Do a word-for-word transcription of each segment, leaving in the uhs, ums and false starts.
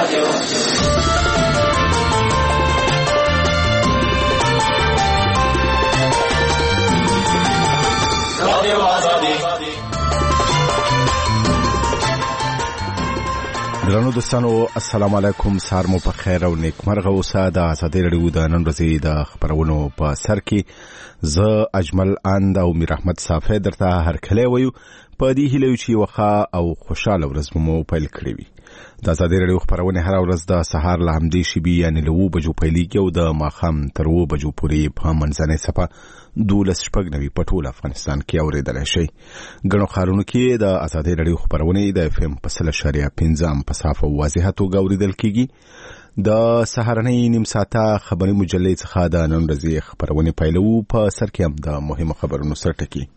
درنو دوستانو السلام علیکم، سهار مو په خیر او نیکمرغه اوسه. د ازادي رادیو د نن ورځې د خبرونو په سر کې زه اجمل اند او میر احمد صافی درته هرکلی وایو په دې هیله چې وخا او خوشاله ورځ مو پیل کړی وي. د ازادي رادیو خبرونه هر ورځ د سهار له همدې شیبې یعنی له اوه بجو پیلېږي او د ماښام تر اوه بجو پورې په منځنۍ صفحه دولس شپږ نوي په ټول افغانستان کې اورېدلی شئ. ګڼو ښارونو کې د ازادي رادیو خبرونه د اف ام په سل اشاریه پنځه په صافه او واضحه توګه اورېدل کېږي. د سهارنۍ نیم ساعته خبري مجلې څخه د نن ورځې خبرونه پیلوو. په سر کې هم د مهمو خبرونو سرټکي.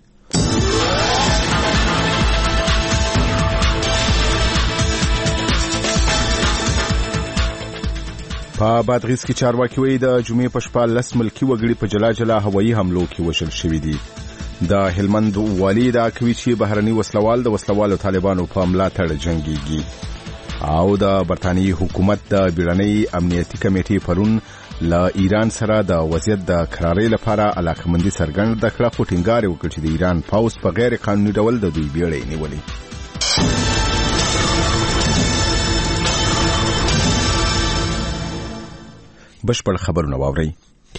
په بادغیس کې چارواکي وایي د جمعې په شپه لس ملکي وګړي په جلا جلا هوایي حملو کې وژل شوي دي. د هلمند والي ادعا کوي چې بهرني وسلوال د وسلوالو طالبانو په ملاتړ جنګيږي. او د برتانیې حکومت د بیړنۍ امنیتي کمیټې پرون له ایران سره د وضعیت د قرارۍ لپاره علاقمندي څرګنده کړه، خو ټینګار یې وکړ چې د ایران پوځ په غیر قانوني ډول د دوی بیړۍ نیولې. بشپړ خبرونه واورئ.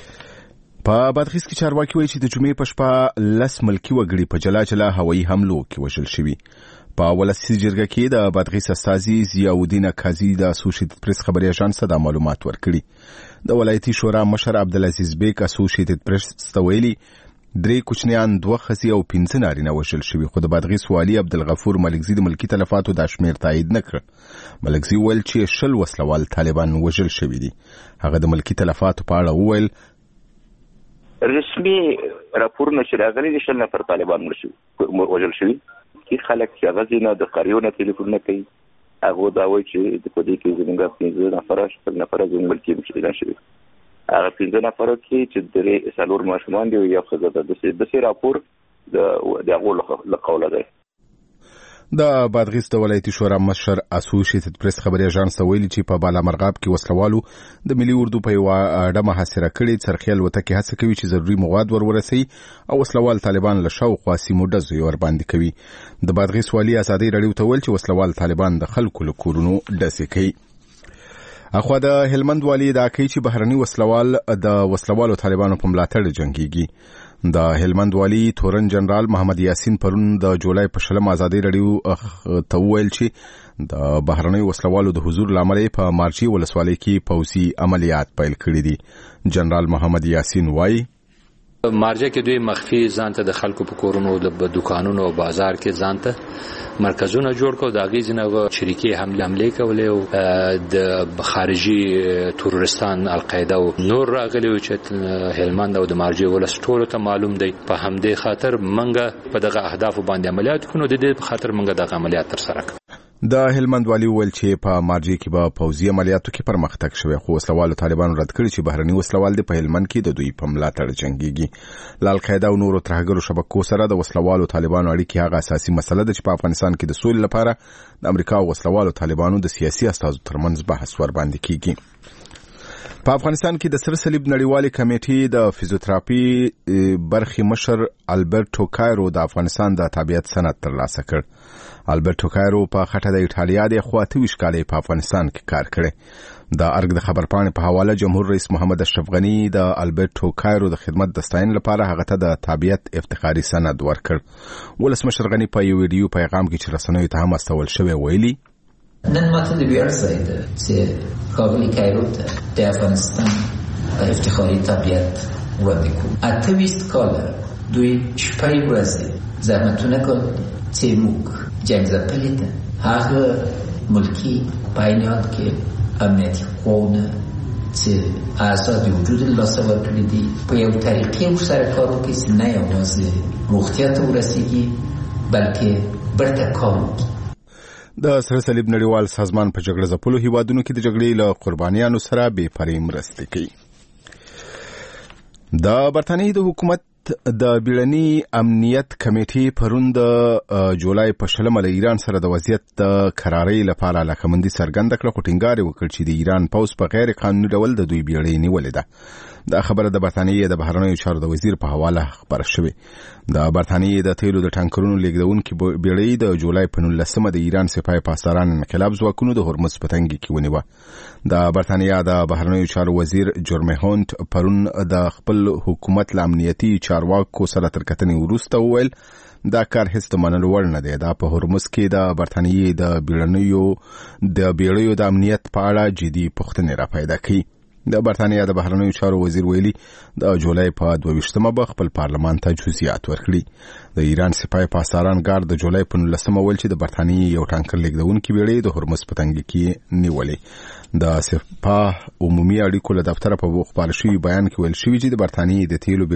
په بادغیس کې چارواکي وایي چې د جمعې په شپه لس ملکي وګړي په جلا جلا هوایي حملو کې وژل شوي. په ولسي جرګه کې د بادغیس استازي ضیاءالدین قاضي د اسوسییټډ پریس خبري اژانس ته د معلومات ورکړي. د ولایتي شورا مشر عبدالعزیز بیگ اسوسییټډ پریس ته ویلي درې کوچنیان، دوه ښځې او پنځه نارینه وژل شوي، خو د بادغیس والي عبدالغفور ملکزي د ملکي تلفاتو دا شمېر تایید نه کړ. ملکزي وویل چې شل وسلوال طالبان وژل شوي دي. هغه د ملکي تلفاتو په اړه وویل رسمي راپورونه چې راغلي دي شل نفر طالبان وژل شوي. کې خلک چې هغه ځینې د قریونه ټلیفونونه کوي، هغه دا وایي چې د پدې کې زموږ پنځه نفر شپږ نفر زموږ ملکي مشران شوي. هغه پنځه نفر کې چې درې څلور ماشومان دي او یو ښځه ده. د دې راپور د دغه له قوله دی. د بادغیس د ولایتي شورا مشر اسوسییټډ پریس خبري اژانس ته ویلي چې په بالامرغاب کې وسلوالو د ملي اردو په یوه اډه محاصره کړې. څرخي الوتکې هڅه کوي چې ضروري مواد ورورسوي او وسلوال طالبان له شاوخوا سیمو ډزې ورباندې کوي. د بادغیس والي ازادي رادیو ته ویل چې وسلوال طالبان د خلکو له کورونو ډزې کوي. اخوا د هلمند والي ادعا کوي چې بهرني وسلوال د وسلوالو طالبانو په ملاتړ جنګيږي. د هلمند والي تورن جنرال محمد یاسین پرون د جولای په شلم ازادي رادیو ته ویل چې د بهرني وسلوالو د حضور لامل په مارچي ولسوالۍ کې پوځي عملیات پیل کړي دي. جنرال محمد یاسین وایي مارجه کې دوی مخفي ځانته د خلکو په کورونو د دکانونو او بازار کې ځانته مرکزونه جوړ کړو. د هغې ځینې شریکې حملې حملې کولې او د خارجي تورستان القاعده او نور راغلي چې هلمند او د مارجې ولس ټولو ته معلوم دی. په همدې خاطر منګه په دغه اهدافو باندې عملیات کوو. د دې په خاطر منګه دغه عملیات ترسره کړو. د هلمند والي ویل چې په مارجې کې به پوځي عملیاتو کې پرمختګ شوی، خو وسلوالو طالبانو رد کړي چې بهرني وسلوال د په هلمند کې د دوی په ملاتړ جنګيږي. له القاعده او نورو ترهګرو شبکو سره د وسلوالو طالبانو اړیکې هغه اساسي مسله ده چې په افغانستان کې د سولې لپاره د امریکا او وسلوالو طالبانو د سیاسي استازو ترمنځ بحث ورباندې کیږي. په افغانستان کې د سر صلیب نړیوالې کمیټې د فزیوتراپي برخې مشر البرټو کایرو د افغانستان د تابعیت سند ترلاسه کړ. البرټو کایرو په خټه د ایټالیا د خو اته ویشت کالې په افغانستان کې کار کړی. د ارګ د خبرپاڼې په حواله جمهور رئیس محمد اشرف غنی د البرټو کایرو د خدمت د ستاینې لپاره هغه ته د تابعیت افتخاري سند ورکړ. ولسمشر غنی په یو ویډیو پیغام کې چې رسنیو ته هم استول شوی ویلي نن ماته د ویاړ ځای ده چې ښاغلي کایرو ته د افغانستان په افتخاري تابعیت وړاندې کوو. اته ویشت کاله دوی شپږ ورځې زحمتونه کړل چې موږ جنگ ځپلې ده. هغه ملکي پاینات کې امنیتي قوونه چې اساس د وجود لاسه ورکړي دي په یو طریقې ورسره کار وکړي چې نه یوازې روغتیا ته ورسېږي بلکې برته کار وکړي. د سر صلیب نړیوال سازمان په جګړه ځپلو هیوادونو کې د جګړې له قربانیانو سره بې پرې مرستې کوي. د برتانیې د حکومت حکومت د بیړني امنیت کمیټې پرون د جولای په شلمه له ایران سره د وضعیت د قرارۍ لپاره علاقمندي څرګنده کړه، خو ټینګار وکړ چې د ایران پوځ په غیر قانوني ډول د دوی بیړۍ نیولې ده. دا خبره د برتانیې د بهرنیو چارو د وزیر په حواله خبره شوې. د برتانیې د تیلو د ټانکرونو لیږدونکي بیړۍ د جولای په نولسمه د ایران سپاه پاسداران انقلاب ځواکونو د هرمز په تنګي کې ونیوه. د برتانیې د بهرنیو چارو وزیر جرمي هونت پرون د خپل حکومت له امنیتي چارواکو سره تر کتنې وروسته وویل دا کار هیڅ د منلو وړ نه دی. دا په هرمز کې د برتانیې د بیړنیو د بیړیو د امنیت په اړه جدي پوښتنې را پیدا کړي. د برتانیې د بهرنیو چارو وزیر ویلي د جولای په دوه ویشتمه به خپل پارلمان ته جزئیات ورکړي. د ایران سپاه پاسداران ګارد د جولای په نولسمه ویل چې د برتانیې یو ټانکر لیږدونکي بیړۍ د هرمز په تنګي کې نیولې. د سپاه عمومي اړیکو له دفتره په خپل شوی بیان کې ویل شوی چې د برتانیې د تیلو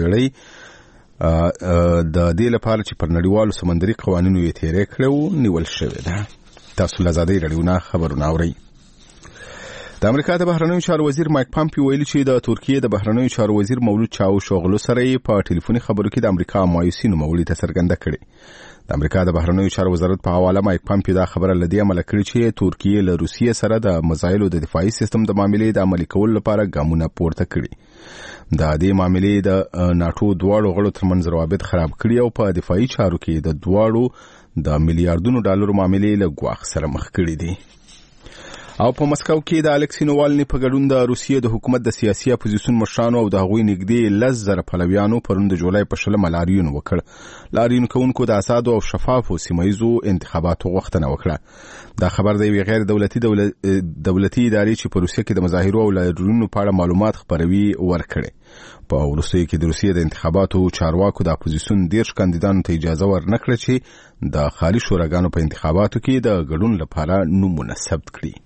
بیړۍ د دې لپاره چې پر نړیوالو سمندري قوانینو یې تیری کړو نیول شوې ده. تاسو له ازادۍ راډیو نه خبرونه اورئ. د امریکا د بهرنیو چارو وزیر مایک پامپیو ویلي چې د ترکیې د بهرنیو چارو وزیر مولود چاوشوغلو سره په ټلیفوني خبرو کې د امریکا مایوسي نوموړي ته څرګنده کړې. د امریکا د بهرنیو چارو وزارت په حواله مایک پامپیو دا خبره لدی عمل کړی چې ترکیې له روسیې سره د مزایلو د دفاعي سیستم د معاملې د عملي کولو لپاره ګامونه پورته کړي. د دې معاملې د ناتو دواړو غړو ترمنځ روابط خراب کړي او په دفاعي چارو کې د دواړو د میلیارډونو ډالرو معاملې له ګواښ سره مخ کړي دي. او په مسکو کې د الکسی نووالني په ګډون د روسیې د حکومت د سیاسي اپوزیسیون مشرانو او د هغوی نږدې لس زره پلویانو پرون د جولای په شلمه لاریون وکړ. لاریون کوونکو د آزادو او شفافو سیمایزو انتخاباتو غوښتنه وکړه. دا خبر د یوې غیر دولتي دولتي ادارې چې په روسیې کې د مظاهرو او لاریونونو په اړه معلومات خپروي ورکړي. په وروستیو کې د روسیې د انتخاباتو چارواکو د اپوزیسیون دیرش کاندیدانو ته اجازه ورنکړه چې د خالي شوراګانو په انتخاباتو کې د ګډون لپاره نومونه ثبت کړي.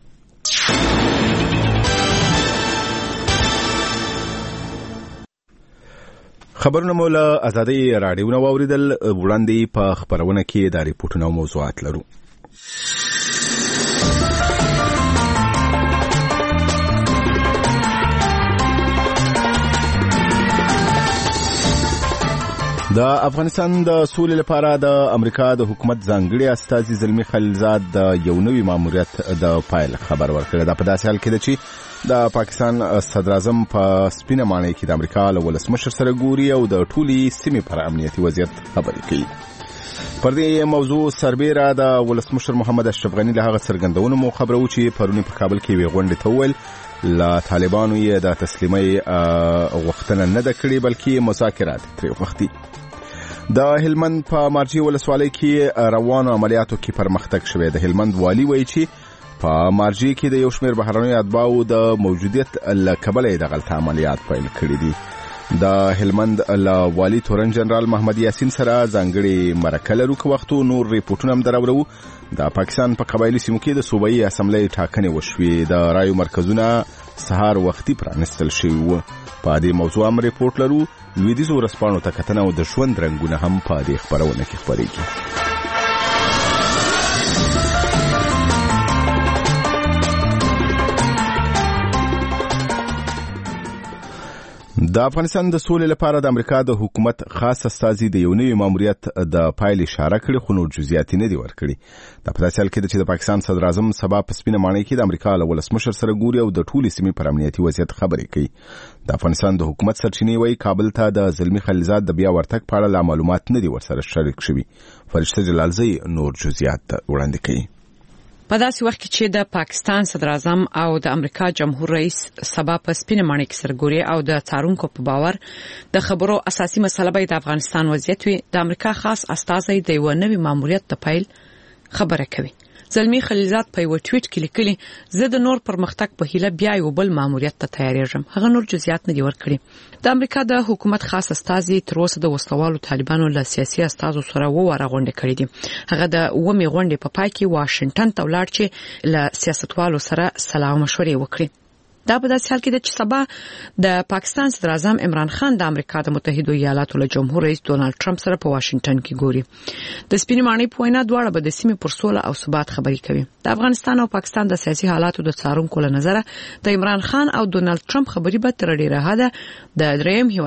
خبرونه مو له ازادۍ راډیو نه واوریدل. وړاندې په خبرونه کې د ریپورتونو موضوعات لرو. د افغانستان د سولې لپاره د امریکا د حکومت ځانګړي استازي زلمی خلیلزاد د یو نوي ماموریت د پایل خبر ورکړ. دا په داسې حال کې ده چې د پاکستان صدر اعظم په سپینه ماڼۍ کې د امریکا له ولسمشر سره ګوري او د ټولي سیمې پر امنیتي وضعیت خبرې کوي. پر دې موضوع سربېره د ولسمشر محمد اشرف غني له هغه څرګندونو مو خبرو چې پرونی په کابل کې وی غونډه تول لا طالبانو یې د تسلیمۍ غوښتنه نه ده کړې بلکې مذاکرات ترې غوښتي. د هلمند په مارجې ولسوالۍ کې روانو عملیاتو کې پرمختګ شوی. د هلمند والی وایي چې په مارجې کې د یو شمېر بهرنیو اتباعو د موجودیت له کبله د غلط عملیات پیل کړي دي. د هلمند له والی تورن جنرال محمد یاسین سره ځانګړي مرکه لرو که وختو نور ریپورټونه هم دراوړو. د پاکستان په قبایلي سیمو کې د صوبایي اسمبلۍ ټاکنې وشوې. د رایو مرکزونه سهار وختي پرانستل شوي وو. په دې موضوع هم ریپورټ لرو. لویدیځو ورځپاڼو ته کتنه او د ژوند رنګونه هم په دې خبرونه کې خپرېږي. د افغانستان د سولې لپاره د امریکا د حکومت خاص استازي د یو نوي ماموریت د پایل اشاره کړې، خو نور جزئیات نه دي ورکړي. دا په داسې حال کې ده چې د پاکستان صدر اعظم سبا په سپینه ماڼۍ کې د امریکا له ولسمشر سره ګوري او د ټولې سیمې پر امنیتي وضعیت خبرې کوي. د افغانستان د حکومت سرچینې وایي کابل ته د زلمی خلیلزاد د بیا ورتګ په اړه معلومات نه دي ورسره شریک شوي. فرشته جلالزی نور جزئیات وړاندې کوي. په داسې وخت کې چې د پاکستان صدر اعظم او د امریکا جمهور رئیس سبا په سپینه ماڼۍ کې سرګوري او د څارونکو په باور د خبرو اساسي مسله به د افغانستان وضعیت وي، د امریکا خاص استازی د یو نوي ماموریت د پیل خبره کوي. زلمی خلیلزاد په یو ټویټ کې لیکلي زه د نور پرمختګ په هیله بیا یو بل ماموریت ته تیاریږم. هغه نور جزئیات نه دي ورکړي. د امریکا د حکومت خاص استازي تر اوسه د وسلوالو طالبانو له سیاسي استازو سره وواره غونډه کړې دي. هغه د اومې غونډې په پای کې واشنگټن ته ولاړ چې له سیاستوالو سره سلام مشورې وکړي. دا په داسې حال کې ده چې سبا د پاکستان صدر اعظم عمران خان د امریکا د متحده ایالاتو له جمهور رئیس ډونالد ټرمپ سره په واشنگټن کې ګوري. د سپینې ماڼۍ په وینا دواړه به د سیمې پر سوله او ثبات خبرې کوي. د افغانستان او پاکستان د سیاسي حالاتو د څارونکو له نظره د عمران خان او ډونالد ټرمپ خبرې به تر ډیره حده د دریم هیواد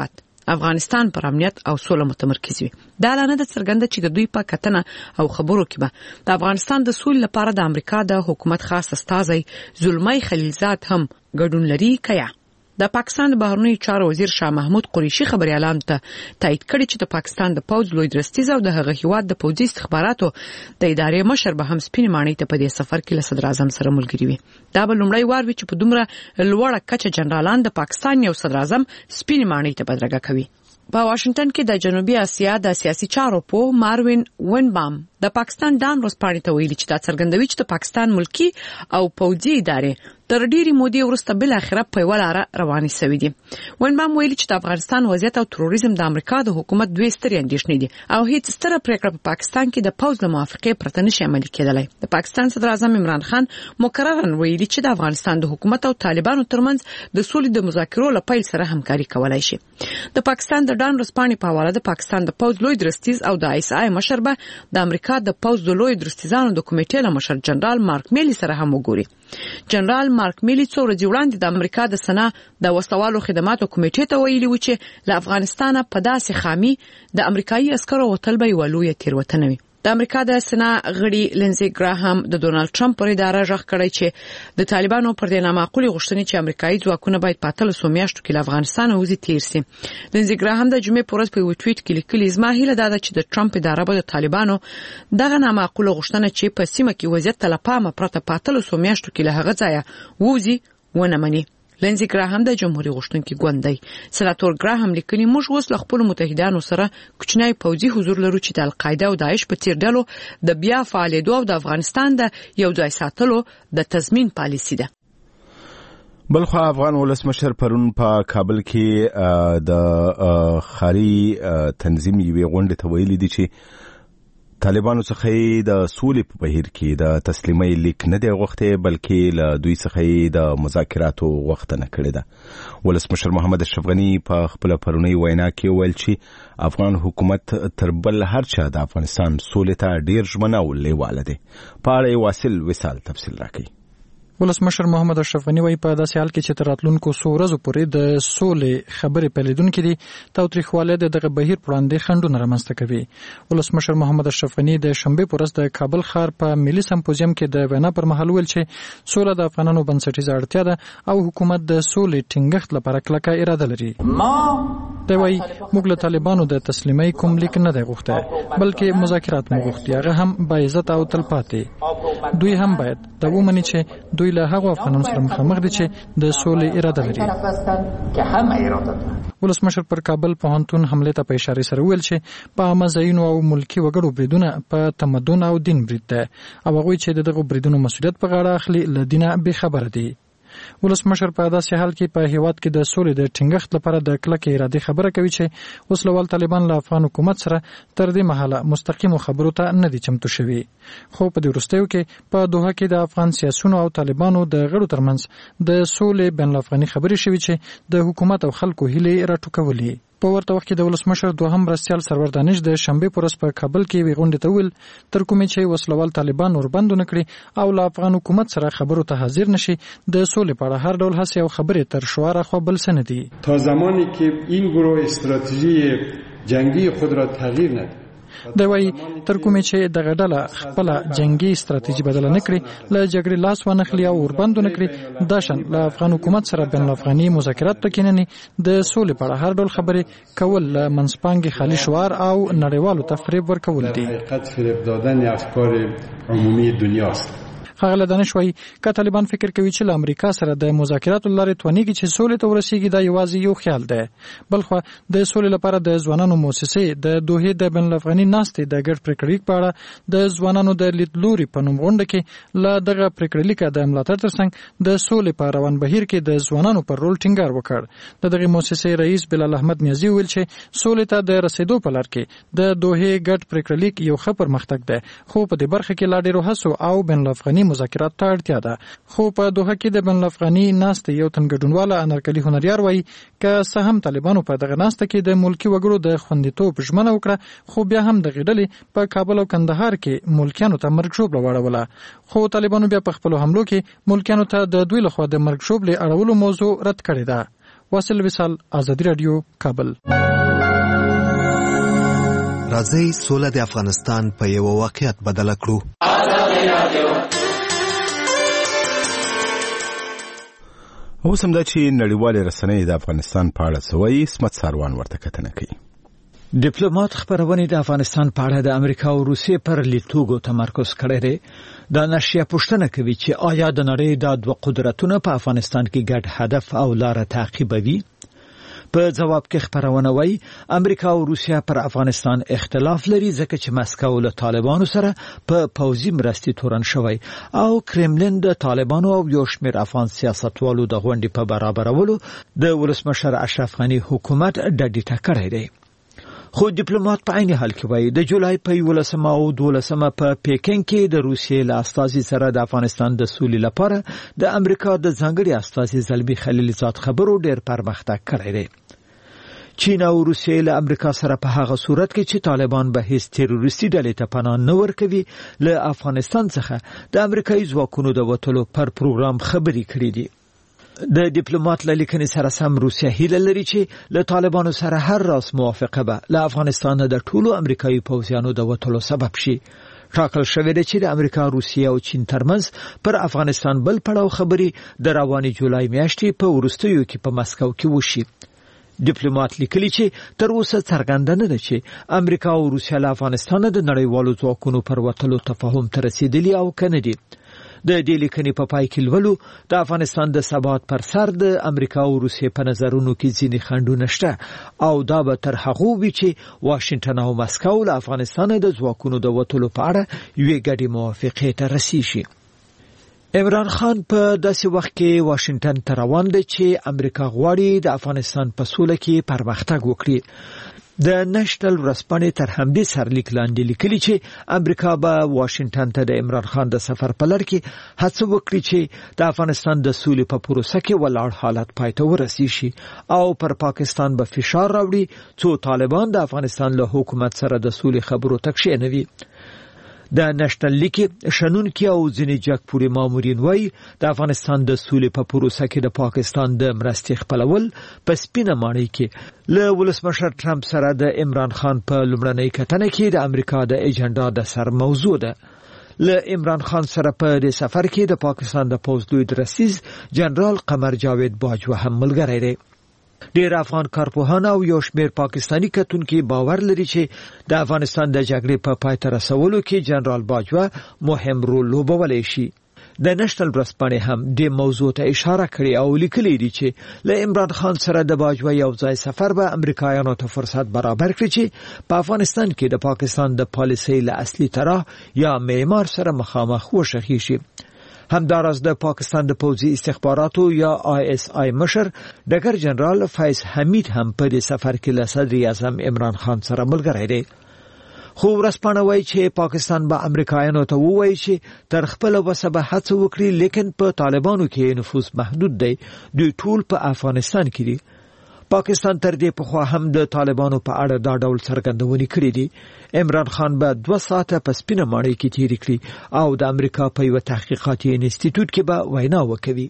افغانستان پر امنیت او سوله متمرکز وي. دا اعلان د څرګنده چې د دوی په کتنه او خبرو کې به د افغانستان د سولې لپاره د امریکا د حکومت خاص استازی زلمی خلیلزاد هم ګډون لري. کیا د پاکستان د بهرنیو چارو وزیر شاه محمود قریشي خبري اعلان ته تایید کړی چې د پاکستان د پوز لوی درستیز او د هغه هیواد د پوځي استخباراتو د ادارې مشر به هم سپین ماڼۍ ته په دې سفر کې له صدر اعظم سره ملګری وي. دا به لومړی وار وي چې په دومره لوړه کچه جنرالان د پاکستان یو صدر اعظم سپین ماڼۍ ته بدرګه کوي. په واشنگټن کې د جنوبي اسیا د سیاسي چارو په ماروین وینبام د پاکستان ډان ورسپاڼې ته ویلي چې دا څرګندوي چې د پاکستان ملکی او پوځي ادارې تر ډیري مودې وروسته بل اخره په ولاړه رواني شوې دي. وینبام ویلي چې د افغانستان وضعیت او تروریزم د امریکا د حکومت دوی سترې اندېښنې دي او هیڅ ستره پریکړه په پاکستان کې د پوز له موافقې پرته نشي عملي کېدلای. د پاکستان صدر اعظم عمران خان مکررن ویلي چې د افغانستان د حکومت او طالبانو ترمنځ د سولې د مذاکرو لپاره سره همکاري کولای شي. د پاکستان د ډان ورسپاڼې په حواله د پاکستان د پوز لوی درستیز او د آی اس آی مشر به د امریکا د پوز د لوی درستیزانو د کمیټې له مشر جنرال مارک میلی سره هم وګوري. جنرال مارک میلی څو ورځې وړاندې د امریکا د سنا د وسوالو خدماتو کمیټې ته ویلي و چې له افغانستان په داسې خامي د امریکایي عسکرو وتل به یو لوی تیروتنه وي. د امریکا د سنا غړي لنزي ګراهام د ډونالد ټرمپ پر اداره ژغ کړی چې د طالبانو پر دې نامعقولي غوښتنې چې امریکایي ځواکونه باید په اتلسو میاشتو کې له افغانستان وځي تیر سي. لنزي ګراهام د جمعې پر ورځ په یو ټویټ کې لیکلي زما هیله ده چې د ټرمپ اداره به د طالبانو دغه نامعقوله غوښتنه چې په سیمه کې وضعیت ته لپاره پرته په اتلسو میاشتو کې له هغه ځایه وځي ونه مني. لنزي ګراهام د جمهوریت غوښتونکي ګوند دی. سناتور ګراهام لیکلي موږ اوس له خپل متحدانو سره کوچنی پوځي حضور لرو چې د القاعده او داعش په څیر ډلو د بیا فعالیدو او د افغانستان د یو ځای ساتلو د تضمین پالیسي ده. بلخو افغان ولسمشر پرون په کابل کې د خاري تنظیم یوې غونډې ته ویلي دي چې طالبانو څخه د سولې په بهیر کې د تسلیمۍ لیک نه دی غوښته بلکې له دوی څخه د مذاکراتو غوښتنه کړې ده. ولسمشر محمد اشرف غنی په خپل پرونی وینا کې ویل چې افغان حکومت تر بل هر چا د افغانستان سولې ته ډیر ژمنه او لیواله دی. په اړه واصل وصال تفصیل راکړي. ولسمشر محمد اشرف غنی وايي په داسې حال کې چې تر راتلونکو څو ورځو پورې د سولې خبرې پیلېدونکې دي تاوتریخوالی دغه بهیر وړاندې خنډونه رامنځته کوي. ولسمشر محمد اشرف غنی د شنبې په ورځ د کابل ښار په ملي سمپوزیم کې د وینا پر مهال ویل چې سوله د افغانانو بنسټیزه اړتیا ده او حکومت د سولې ټینګښت لپاره کلکه اراده لري. دی وايي موږ له طالبانو د تسلیمۍ کوم لیک نه دی غوښتی بلکې مذاکرات مو غوښتي هغه هم باعزت او تلپاتې. دوی هم باید دا ومني چې دوی له هغو افغانانو سره مخامخ دي چې د سولې اراده لري. ولسمشر پر کابل پوهنتون حمله ته په اشاره سره ویل چې په عامه ځایونو او ملکی وګړو بریدونه په تمدن او دین برید ده او هغوی چې دغه بریدونو مسؤلیت په غاړه اخلي له دینه بې خبره دي. ولسمشر په داسې حال کې په هیواد کې د سولې د ټینګښت لپاره د کلکې ارادې خبره کوي چې وسلوال طالبان له افغان حکومت سره تر دې مهاله مستقیمو خبرو ته نه دي چمتو شوي. خو په دې وروستیو کې په دوحه کې د افغان سیاسيونو او طالبانو د غړو ترمنځ د سولې بین الافغاني خبرې شوي چې د حکومت او خلکو هیلې راټوکولې. په ورته وخت کې د ولسمشر دوهم مرستیال سرور دانش د شنبې په ورځ په کابل کې وی غونډې ته ویل تر کومې چې وسلوال طالبان وربند نه کړي او له افغان حکومت سره خبرو ته حاضر نشي د سولې په اړه هر ډول هڅې او خبرې تر شعار خو بل څه نه دي. تا زمانی که این گروه استراتژی جنگی خود را تغییر ندهد دی وايي تر کومې چې دغه ډله خپل جنگي ستراتیژي بدله نه کړي له جګړې لاس ونخلي او وربند نه کړي دا شان له افغان حکومت سره بین الافغاني مذاکرات تکینني د سولې په اړه هر ډول خبرې کول له منځپانګې خالي شعار او نړیوالو ته فریب ورکول دي. حقیقت فریب دادن افکار عمومی دنیاست. خغل دانش وايي که طالبان فکر کوي چې له امریکا سره د مذاکراتو لارې توانیږي چې سولې ته ورسیږي دا یوازې یو خیال دی. بلخو د سولې لپاره د ځوانانو مؤسسې د دوحې د بین الافغاني ناستې د ګډ پریکړې په اړه د ځوانانو د لیدلوري په نوم غونډه کې له دغه پریکړې لیکه د ملاتړ ترڅنګ د سولې په روان بهیر کې د ځوانانو پر رول ټینګار وکړ. د دغه مؤسسې رئیس بلال احمد نیازی ویل چې سولې ته د رسیدو په لار کې د دوحې ګډ پریکړې لیک یو ښه پرمختګ دی خو په دې برخه کې لا ډېر هڅو او بین الافغاني مذاکرات ته اړتیا ده. خو په دوحه کې د بین الافغاني ناستې یو تن ګډونواله انارکلي هنریار وایي که څه هم طالبانو په دغه ناسته کې د ملکی وګړو د خوندیتوب ژمنه وکړه خو بیا هم دغه ډلې په کابل او کندهار کې ملکیانو ته مرګ ژوبله واړوله. خو طالبانو بیا په خپلو حملو کې ملکیانو ته د دوی لخوا د مرګ ژوبلې اړولو موضوع رد کړې ده. واصل وصال، آزادي رادیو، کابل. راځي سوله د افغانستان په یو واقعیت بدل کړو. اوس هم دا چې نړیوال رسنۍ د افغانستان په اړه سوي اسمت ساروان ورته کتنه کوي. ډیپلوماټ خبرونه د افغانستان په اړه د امریکا او روسیې پر لیدلورو تمرکز کړی دی. دا نشریه پوښتنه کوي چې آیا د نړۍ د دوه قدرتونو په افغانستان کې ګډ هدف او لار تعقیبوي؟ په جواب کې خبرونه وایي امریکا او روسیا پر افغانستان اختلاف لري ځکه چې مسکو له طالبانو سره په پوځي مرستې تورن شوی او کرملین د طالبانو او یو شمېر افغان سیاستوالو د غونډې په برابرولو د ولسمشر اشرف غني حکومت ډډې ټکړی دی. خو ډیپلوماټ په عین حال کې وایي د جولای په یولسمه او دولسمه په پیکینګ کې د روسیې له استازي سره د افغانستان د سولې لپاره د امریکا د ځانګړي استازي زلبي خلیلزاد خبرو ډېر پرمختګ کړی دی. چین او روسیې له امریکا سره په هغه صورت کې چې طالبان به هیڅ تروریستي ډلې ته پناه نه ورکوي له افغانستان څخه د امریکایي ځواکونو د وټلو پر پروګرام خبري کړې دي. د ډیپلوماټ له لیکنې سره سم روسیا هیله لري چې له طالبانو سره هر راس موافقه به له افغانستان د ټولو امریکایي پوځیانو د وټلو سبب شي. ټاکل شوی دی چې د امریکا، روسیا او چین ترمنځ پر افغانستان بل پړاو خبري د رواني جولای میاشتې په وروستیو کې په مسکو کې وشي. ډیپلوماټ لیکلی چې تر اوسه څرګنده نه ده چې امریکا او روسیا له افغانستان د نړیوالو ځواکونو پر وټلو تفاهم ته رسیدلی او کنه دي. د دې لیکنې په پای کې لولو د افغانستان د ثبات پر سر د امریکا او روسیې په نظرونو کې ځینې خنډونه شته او دا به تر هغه وي چې واشنگټن او مسکو له افغانستان د ځواکونو د وټلو په اړه یوې ګډې موافقې ته رسیږي. عمران خان په داسې وخت کې واشنگټن ته روان دی چې امریکا غواړي د افغانستان په سوله کې پرمختګ وکړي. د نېشنل ورځپاڼې تر همدې سرلیک لاندې لیکلي چې امریکا به واشنگټن ته د عمران خان د سفر په لړ کې هڅه وکړي چې د افغانستان د سولې په پروسه کې ولاړ حالت پای ته ورسیږي او پر پاکستان به فشار راوړي څو طالبان د افغانستان له حکومت سره د سولې خبرو ته کښېنوي. د نېشنل لیک شنونکي او ځینې جګپوري مامورین وایي د افغانستان د سولې په پروسه کې د پاکستان د مرستې خپلول په سپینه ماڼۍ کې له ولسمشر ټرمپ سره د عمران خان په لومړنۍ کتنه کې د امریکا د ایجنډا د سر موضوع ده. له عمران خان سره په دې سفر کې د پاکستان د پوځ لوی درسیز جنرال قمر جاوید باجوه هم ملګری دی. ډیر افغان کارپوهان او یو شمېر پاکستانی کتونکي باور لري چې د افغانستان د جګړې په پای ته رسولو کې جنرال باجوه مهم رول لوبولی شي. د نېشنل ورځپاڼې هم دې موضوع ته اشاره کړې او لیکلي دي چې له عمران خان سره د باجوه یو ځای سفر به امریکایانو ته فرصت برابر کړي چې په افغانستان کې د پاکستان د پالیسۍ له اصلي طرح یا معمار سره مخامخ وشخي شي. همداراز د پاکستان د پوځي استخباراتو یا آی اس آی مشر ډګر جنرال فیض حمید هم په دې سفر کې له صدر اعظم عمران خان سره ملګری دی. خو ورځپاڼه وایي چې پاکستان به امریکایانو ته ووایي چې تر خپله وسه به هڅه وکړي لیکن په طالبانو کې نفوذ محدود دی. دوی ټول په افغانستان کې دي. پاکستان تر دې پخوا هم د طالبانو په اړه دا ډول څرګندونې کړې دي. عمران خان به دوه ساعته په سپینه ماڼۍ کې تېرې کړي او د امریکا په یوه تحقیقاتي انسټیټیوټ کې به وینا وکوي.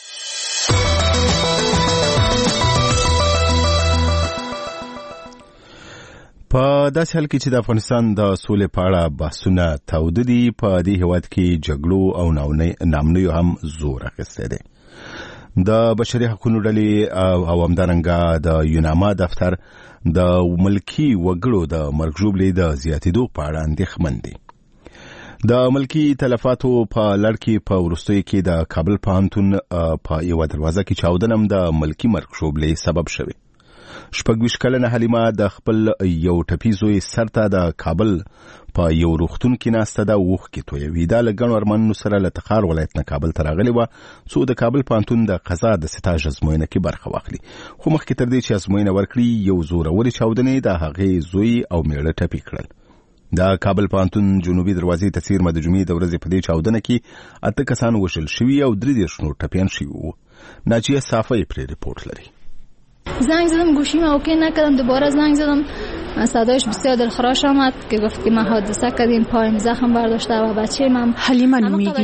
په داسې حال کې چې د افغانستان د سولې په اړه بحثونه تاوده دي، په دې هېواد کې جګړو او نامنیو هم زور اخیستی دی. د بشري حقوقو ډلې او همدارنګه د یوناما دفتر د ملکی وګړو د مرګ ژوبلې د زیاتېدو په اړه اندېښمن دي. د ملکی تلفاتو په لړ کې په وروستیو کې د کابل پوهنتون په یوه دروازه کې چاودنه هم د ملکی مرګ ژوبلې سبب شوی. شپږ ویشت کلنه حلیمه د خپل یو ټپي زوی سر ته د کابل په یو روغتون کې ناسته ده، اوښکې تویوي. دا له ګڼو ارمانونو سره له تخار ولایت نه کابل ته راغلې وه څو د کابل پوهنتون د قضا د سټاژ ازموینه کې برخه واخلي. خو مخکې تر دې چې ازموینه ورکړي یو زورورې چاودنې د هغې زوی او میړه ټپي کړل. د کابل پوهنتون جنوبي دروازې ته څیرمه د جمعې د ورځې په دې چاودنه کې اته کسان وژل شوي او درې دېرش نور ټپیان شوي وو. ناجیه صافی پرې رپورت لري. زنگ زدم گوشیم اوکی نکردم، دوباره زنگ زدم، صدایش بسیار دلخراش آمد که گفت که ما حادثه کردیم، پایم زخم برداشته و بچه‌م هم حلیمه نومیږي.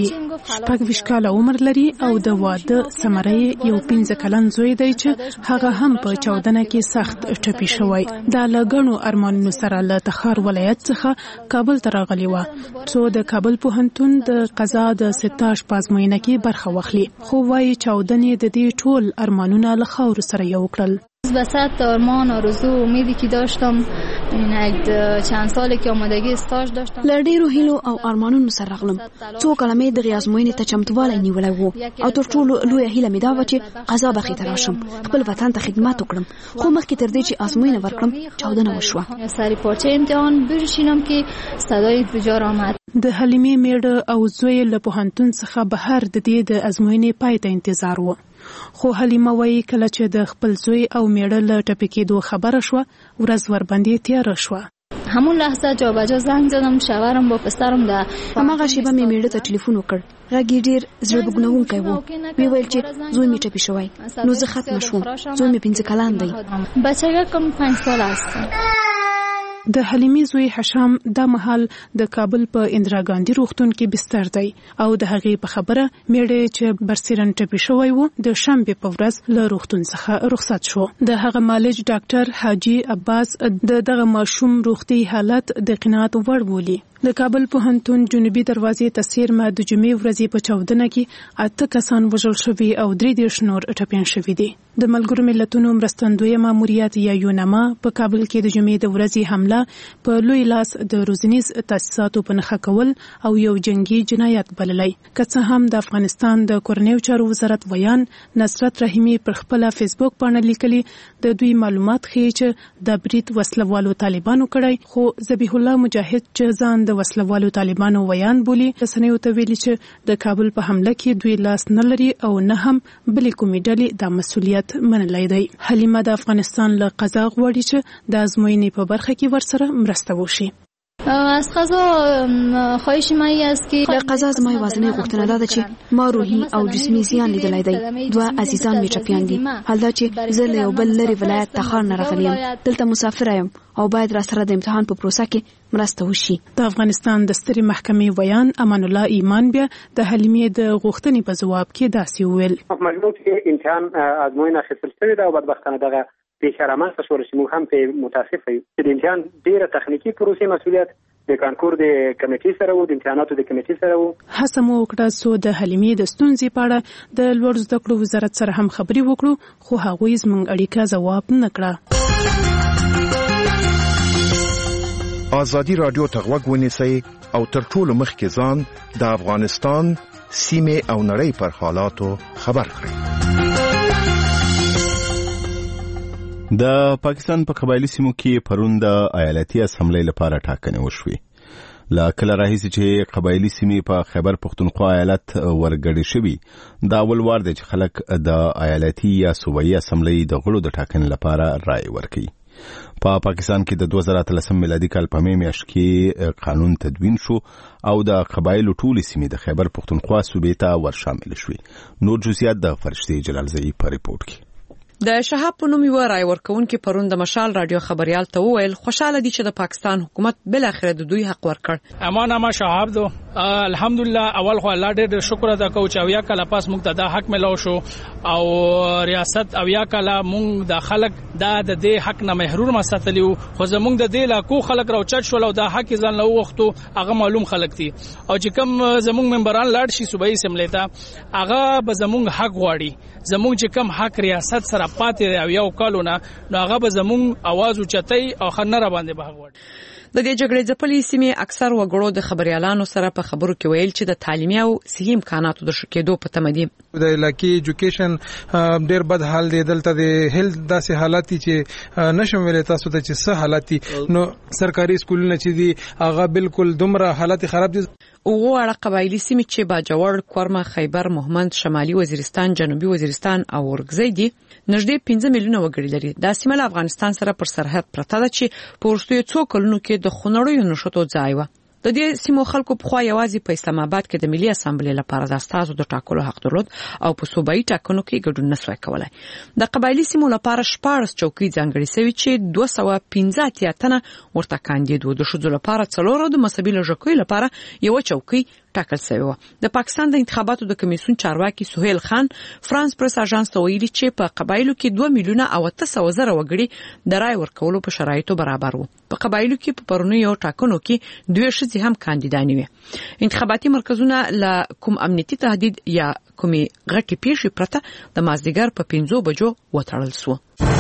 شپږ ویشت کاله عمر لري او د واده ثمره یو پنځه کلن زوی دی چې هغه هم په چاودنه کې سخت ټپي شوی. دا لګڼو ارمانونو سره له تخار ولایت څخه کابل ته راغلی و څو د کابل پوهنتون د قضا د ستاش پازموینه کې برخه واخلي. خو وايي چاودنې د دې ټول ارمانونه له خاورو سره یو کړل. وسط آرمان آرزو امیدی که داشتم این چند سالی که آمادگی استاژ داشتم له ډیرو هیلو او ارمانونو سره راغلم. څو کاله مې دغه ازموینې ته چمتووالی نیولی و او تر ټولو لویه هیله مې دا وه چې قضا بخښي ته راشم، خپل وطن ته خدمت وکړم. خو مخکې تر دې چې ازموینه ورکړم چاودنه وشوه. سری پارچه امتحان بشینم که صدای انفجار آمد. د حلیمې میړه او زوی له پوهنتون څخه بهر د دې د ازموینې پای ته انتظار و. خو حلیمه وایي کله چې د خپل زوی او میړه له ټپي کېدو خبره شوه ورځ ورباندې تیاره شوه. همون لحظه جا بجا زنگ زدم شوهرم با پسرم ده. هماغه شیبه مې میړه ته ټلیفون وکړ. غږ یې ډېر زړه بوږنوونکی و. وی ویل چې زوی مې ټپي شوی. نو زه ختمه شوم. زوی مې پنځه کلن دی. بچه‌کم پنج سال است. د حلیمې زوی هشام د مهال د کابل په اندرا ګاندی روغتون کې بستر دی او د هغې په خبره میړه چې برسیرن ټپي شوی و د شنبې په ورځ له روغتون څخه رخصت شو. د هغه مالج ډاکټر حاجی عباس د دغه ماشوم روغتي حالت د قناعت وړ بولي. د کابل پوهنتون جنوبي دروازې ته څیرمه د جمعې ورځې په چاودنه کې اته کسان وژل شوي او درې دېرش نور ټپیان شوي دي. د ملګرو ملتونو مرستندویه ماموریت یا یونما په کابل کې د جمعې د ورځې حمله په لوی لاس د روزنیز تاسیساتو په نښه کول او یو جنگي جنایت بللی. که څه هم د افغانستان د کورنیو چارو وزارت ویان نصرت رحیمي پر خپل فیسبوک باندې لیکلي د دوی معلومات ښیي چې د برید وسلوالو طالبانو کړی، خو ذبیح الله مجاهد چې ځان د وسلوالو طالبانو ویان بولی رسنیو ته ویلي چې د کابل په حمله کې دوی لاس نه لري او نه هم بلې کومې ډلې د مسؤلیت منلی دی. حلیمه د افغانستان له قضا غواړي چې د ازموینې په برخه کې ورسره مرسته وشي. از قضا خواهش ما ای است که له قضا زما یوازینۍ غوښتنه دا ده چې ما روحي او جسمي زیان لیدلی دی. دوه عزیزان مې ټپیان دي. حال دا چې زه له یو بل لرې ولایت تخار نه راغلی یم. دلته مسافره یم او باید را سره د امتحان په پروسه کې مرسته وشي. د افغانستان د سترې محکمې ویان امان الله ایمان بیا د حلیمې د غوښتنې په ځواب کې داسې وویل. مجبور چې امتحان ازموینه اخیستل شوې ده او بدبختانه دغه پیښه رامنځته شوله چې موږ هم پرې متاسفه یو. د امتحان ډېره تخنیکي پروسې مسؤلیت د کانکور د کمیټې سره وو، د امتحاناتو د کمیټې سره وو. هڅه مو وکړه څو د حلیمې د ستونزې په اړه د لوړ زده کړو وزارت سره هم خبرې وکړو، خو هغوی زموږ اړیکه ځواب نه کړه. ازادي رادیو ته غوږ ونیسئ او تر ټولو مخکې ځان د افغانستان سیمې او نړۍ پر حالاتو خبر کړئ. د پاکستان په قبایلی سیمو کې پرون د ایالتي اسمبلی لپاره ټاکنې وشوې. لا کله راهیسې چې قبایلی سیمې په خیبر پختونخوا ایالت ورګډې شوي، دا اول وار دی چې خلک د ایالتي یا صوبایي اسمبلی د غړو د ټاکنې لپاره رائے ورکوي. په پا پاکستان کې د دوه زره اتلسم میلادي کال په مې میاشت کې قانون تدوین شو او د قبایلو ټولې سیمې د خیبر پختونخوا صوبې ته ورشامل شوې. نور جزئیات د فرشتي جلالزئی په ریپورت کې. د شهاب په نوم یو رای ورکونکو پرون د مشال رادیو خبريال ته وویل خوشاله دي چې د پاکستان حکومت بل اخر د دوی حق ورکړ. امان اما شهاب دو الحمدلله اول خو الله ډېر شکر ادا کوم چې اویا کله پاس موږ ته د حق ملو شو او ریاست اویا کله موږ د خلک د دې حق نه محروم ساتلیو، خو زموږ د دې لا کو خلک راوچت شول او د حق ځان له وختو هغه معلوم خلک دي او چې کوم زموږ ممبران لاړ شي صوبایي اسمبلی ته هغه به زموږ حق غواړي. زموږ چې کوم حق ریاست سره پاتې او یو کالونه نو هغه به زموږ आवाज اوچتای او خنره باندې به غواړي. د دې جګړې ځپلې سیمې اکثر وګړو د خبريالانو سره په خبرو کې ویل چې د تعلیمي او صحي امکاناتو د شکېدو په تمه دي. د علاقې ایجوکیشن ډېر بد حال دی. دلته د هیلث داسې حالات چې نشم ویل تاسو ته چې څه حالات نو سرکاري سکولونه چې دي هغه بالکل دومره حالات خراب دي. او وړه قبایلی سیمې چې باجوړ، کورمه، خیبر، مهمند، شمالي وزیرستان، جنوبي وزیرستان او ورګزی دي نږدې پنځه میلیونه وګړي لري. دا سیمه له افغانستان سره پر سرحد پرته ده چې په وروستیو څو کلونو کې د خونړیو نښتو ځای و. د دې سیمو خلکو په خوا یوازې په اسلام آباد کې د ملي اسمبلی لپاره د استازو د ټاکلو حق درلود او په صوبایي ټاکنو کې ګډون نشوي کولای. د قبایلی سیمو لپاره شپږ چوکۍ ځانګړي شوي چې دوه سوه پنځه اتیا تنه ورته کاندید وو. د ښځو لپاره څلور او د مذهبي لږکیو لپاره یو چوکۍ ټاکل شوی و. د پاکستان د انتخاباتو د کمیسیون چارواکي سهیل خان فرانس پریس اژانس ته ویلي چې په قبایلو کې دوه میلیونه او اته سوه زره وګړي د رای ورکولو په شرایطو برابر وو. په قبایلو کې په پرونیو ټاکنو کې دوه ښځې هم کاندیدانې وې. انتخاباتي مرکزونه له کوم امنیتي تهدید یا کومي غټي پیښې پرته د مازدیګر په پنځو بجو وټړل شو.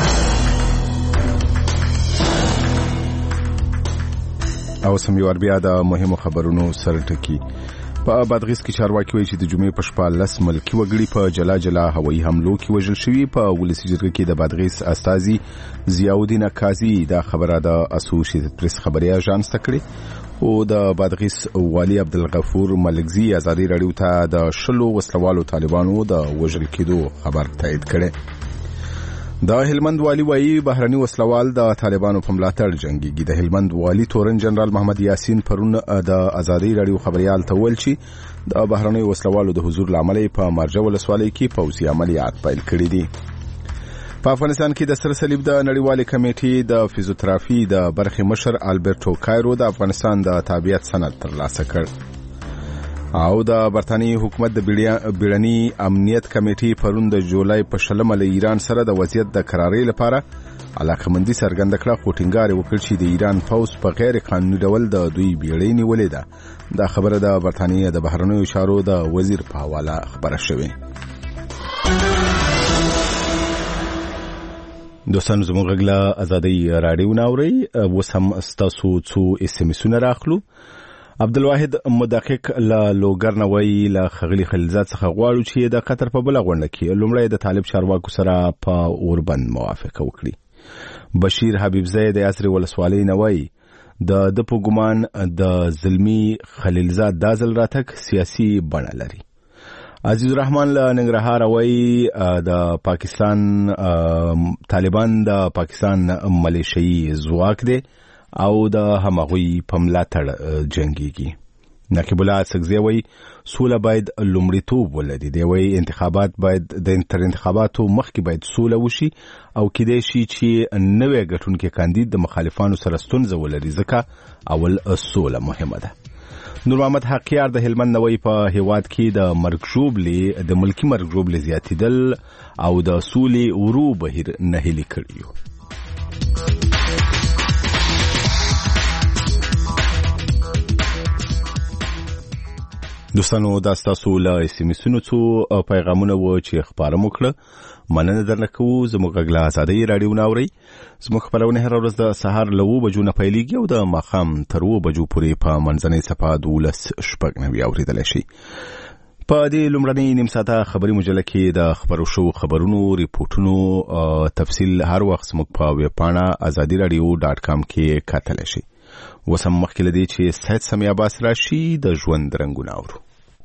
او سم یو بیا د مهمو خبرونو سرټکی. په بادغیس کې چارواکي وایي چې د جمعې په شپه لس ملکی وګړي په جلا جلا هوایي حملو کې وژل شوي. په ولسی جرګه کې د بادغیس استاذي ضیاءالدین قاضي دا خبره د اسوسییټډ پریس خبري اژانس ته کړې او د بادغیس والي عبدالغفور ملکزي ازادي رادیو ته د شلو وسلوالو طالبانو د وژل کېدو خبر تایید کړي. د هلمند والي وایي بهرني وسلوال د طالبانو په ملاتړ جنگيږي. د هلمند والي تورن جنرال محمد یاسین پرون د ازادي رادیو خبريال ته ویل چې د بهرني وسلوالو د حضور لامل په مرجع ولسوالۍ کې پوځي عملیات پیل کړي دي. په افغانستان کې د سره صلیب د نړیوالې کمیټې د فزیوتراپي د برخې مشر البرټو کایرو د افغانستان د تابعیت سند ترلاسه کړ. او د برتانی حکومت د بیړني امنیت کمیټې پرون د جولای په شلمه له ایران سره د وضعیت د قرارې لپاره علاقمندي څرګنده کړه. خو ټینګار وکړ چې د ایران پوځ په غیر قانوني ډول د دوی بیړۍ نیولې ده. دا خبره د برتانیې د بهرنیو چارو د وزیر په حواله خبره شوې. دوستانو زموږ غږ ازادي رادیو ناوري اوس هم ستاسو څو اس ام اس راخلو. عبدالواحد مدقق له لوګرنوي له خغلی خلیلزاد څخه غواړو چې د قطر په بل غونډه کې لومړی د طالب چارواکو سره په اوربند موافقه وکړي. بشیر حبیبزی د یاسر ولسوالۍ نوای د د په ګمان د زلمی خلیلزاد د ځل راتک سیاسي بڼه لري. عزیز الرحمن له ننګرهار وایي د پاکستان طالبان د پاکستان ملیشي ځواک دی او د همغوی په ملاتړ جنگيږي. نقیب الله سګزی وایي سوله باید لومړیتوب ولري. دی وایي انتخابات باید د انتر انتخاباتو مخکې باید سوله وشي او کېدای شي چې نوې ګټونکي کاندید د مخالفانو سره ستونزه ولري ځکه اول سوله مهمه ده. نور محمد حقیار د هلمند نوی په هیواد کې د مرګ ژوبلې د ملکی مرګ ژوبلې زیاتېدل او د سولې ورو بهیر نهیلي کړیو. دوستانو دا ستاسو له اس ام اسونو څو پیغامونه و چې خبره مو کړه. مننه درنه کوو. زموږ غږ له ازادي رادیو ناوري. زموږ خبرونه هر ورځ د سهار له اوه بجو نه پیلېږي او د ماښام تر اوه بجو پورې په منځنۍ صفحه دولس شپږ نوي اورېدلی شي. په دې لومړنۍ نیم ساعته خبري مجله کې د خبرو شو خبرونو ریپورټونو تفصیل هر وخت زموږ په ویب پاڼه ازادي رادیو ډاټ کام کې کتلی شي. وسم مخکې لدی چې سید سمی عباس راشي د ژوند رنگونه اورو.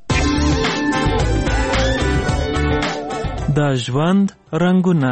د ژوند رنگونه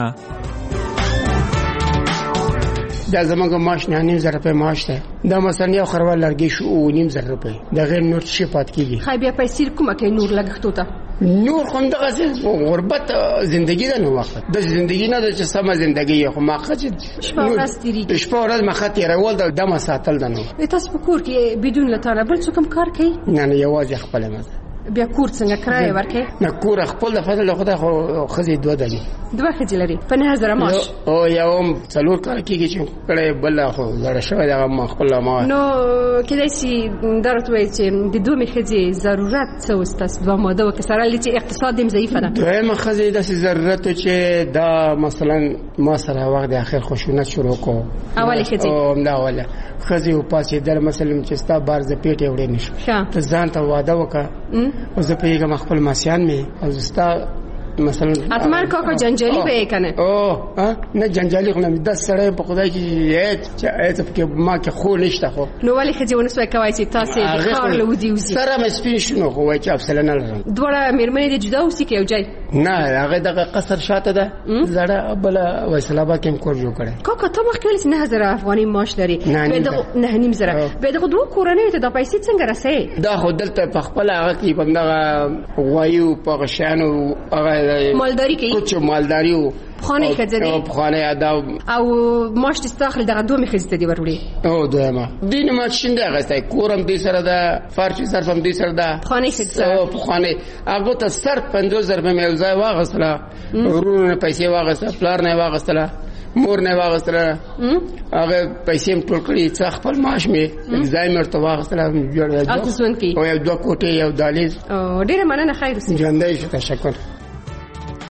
دا زمونږ معاش نه نیم زره روپۍ معاش ده. دا مثلا یو خروال لرګي شو او نیم زره روپۍ د غیر نور څه پات کیږي. خای بیا پیسې کومه کوي نور لګښتو ته نور خوند غزه غربت زندگی ده نو وخت د زندگی نه د سم زندگی خو ما خچ شپه ورځ تیری شپه ورځ ما خاطر راول د دمه ساتل ده نو تاسو په کور کې بدون لته بل څه کوم کار کوي نه نه یوازې خپل مزه بیا کور څنګه کرای ورکې نه کور خپل د فضل خدای خو خزي دوه دلی دوه خځې لري په نه هزار معاش او یوم څلور کال کېږي چې کړه بل خو زړه شوی دا ما خپل ما نو کله چې درته وایي چې د دوه خځې ضرورت څه واستاس دوه ماده وکسره لې چې اقتصاد هم ضعیف ده دوه ما خځې د ضرورت چې دا مثلا ما سره وخت د اخر خوشونت شروع کو اوله خځې او دا اوله خځې او پاسې در مثلا چې ستا بار ز پیټه وړې نشو ته ځان ته واده وکړه او زه په یوه خپل ماسیان مې او زستا مثلا اتمر کاکا جنجالی به کنه او نه جنجالی خو نه د سړی په خدای کې چې ایت په ما کې خو نشته خو نو ولې خځونه سوي کوي چې تاسو د خار له ودی وزي سره مې سپین شنو خو وای چې افسل نه لرم دوړه مېرمنې د جدا اوسې کې یو ځای نه هغه دغه قصر شاته ده زړه بل وسلابا کې کور جوړ کړي کاکا ته مخ کول چې نه هزار افغاني معاش لري به دغه نه نیم زره به دغه دوه کورنۍ ته د پیسې څنګه رسې دا خو دلته په خپل هغه کې بندغه وایو په غشانو هغه مالداری کوي کوچ مالداری خانه خځه او خانه ادا او ماش تستاخل دغه دوه مخې ته دی ورولې او دوه دین ما شنده غسته کورم دې سره ده فرش صرفم دې سره ده خانه خځه او خانه هغه ته سر پنځه زره په ملځای واغسله ورونه پیسې واغسته پلار نه واغسته مور نه واغسته هغه پیسې ټول کړی څخ خپل معاش می زایمر ته واغسته او تاسو ونکي او یو دوه کوټه یو دالیز او ډیره مننه خیر ژوندۍ شه تشکر